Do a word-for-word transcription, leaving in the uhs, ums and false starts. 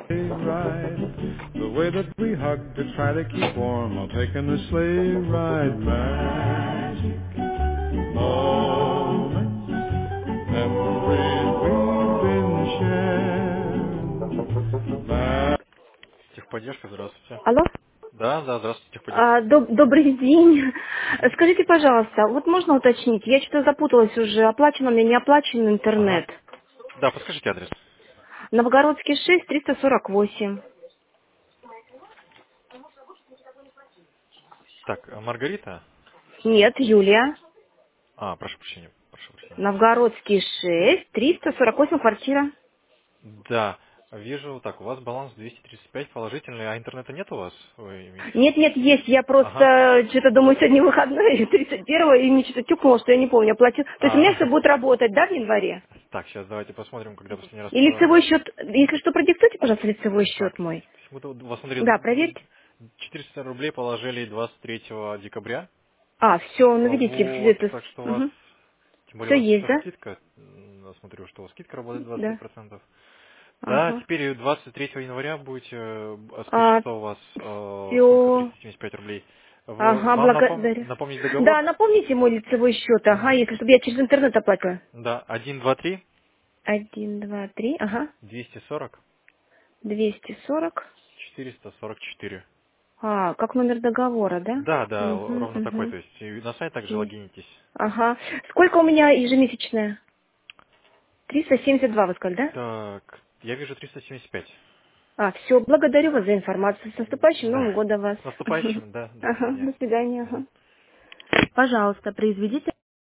ride, the way that we hug to try to keep warm while taking the sleigh ride. Magic moments, memories we've been sharing. Техподдержка, здравствуйте. Алло? Да, да, здравствуйте, техподдержка. А, доб- добрый день. Мгм. Скажите, пожалуйста, вот можно уточнить? Я что-то запуталась уже. Оплачен у меня, не оплачен Ага. интернет. Да, подскажите адрес. Новгородский шесть, триста сорок восемь. Так, э, Маргарита? Нет, Юлия. А, прошу прощения, прошу прощения. Новгородский шесть, триста сорок восемь квартира. Да, вижу, так, у вас баланс двести тридцать пять положительный, а интернета нет у вас? Вы имеете в виду? Нет, нет, есть. Я Ага. просто что-то думаю, сегодня выходной, тридцать первого, и мне что-то тюкнуло, что я не помню, оплатил. То есть у меня все А, будет работать, да, в январе? так, сейчас давайте посмотрим, когда последний раз... И по- лицевой счет, если что, продиктуйте, пожалуйста, лицевой Так, счет мой. мы тут, вот смотри, Да, проверьте. четыреста рублей положили двадцать третьего декабря. А, все, ну видите, Вот, это... так что у вас, тем более Все у вас есть, сейчас да? скидка, м, я смотрю, что у вас скидка работает двадцать пять Да. процентов. Да, Ага. теперь двадцать третьего января будете, э, А, спишется у вас, э, сколько, все. триста семьдесят пять рублей. В- Ага, Вам напом- благодарю. напомнить Да, договор? напомните мой лицевой счет, ага, Мгм. если чтобы я через интернет оплатила. Да, один, два, три, Один, два, три, ага. двести сорок, Двести сорок. четыреста сорок четыре. А, как номер договора, да? Да, да, Угу, л- ровно такой, угу. то есть и на сайт также логинитесь. Ага. Сколько у меня ежемесячная? Триста семьдесят два, вы сказали, да? Так, я вижу триста семьдесят пять. А, все, благодарю вас за информацию. С наступающим Новым Да. годом вас. С наступающим, да, до Ага, свидания. до свидания. Мгм. Ага. Пожалуйста, произведите